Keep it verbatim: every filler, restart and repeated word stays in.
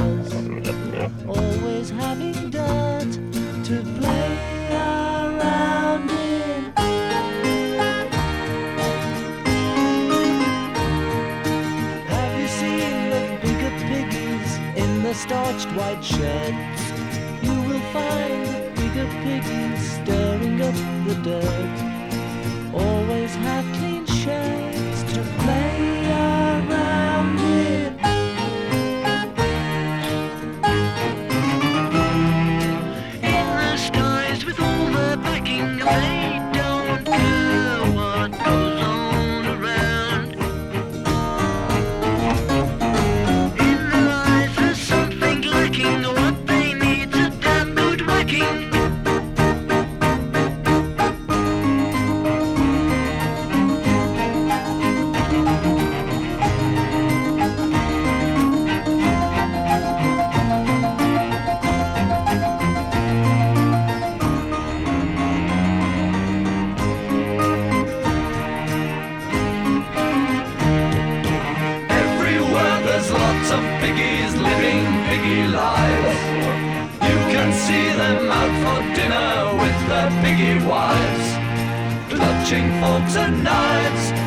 neighbours, always having dirt to play around in. Have you seen the bigger piggies in the starched white sheds? You will find the bigger piggies stirring up the dirt, always have clean sheds to play around in. In the skies with all the backing, they don't care what goes on around. In their eyes there's something lacking, what they need's a damn good whacking. Everywhere there's lots of piggies living piggy lives. You can see them out for dinner with their piggy wives, clutching forks and knives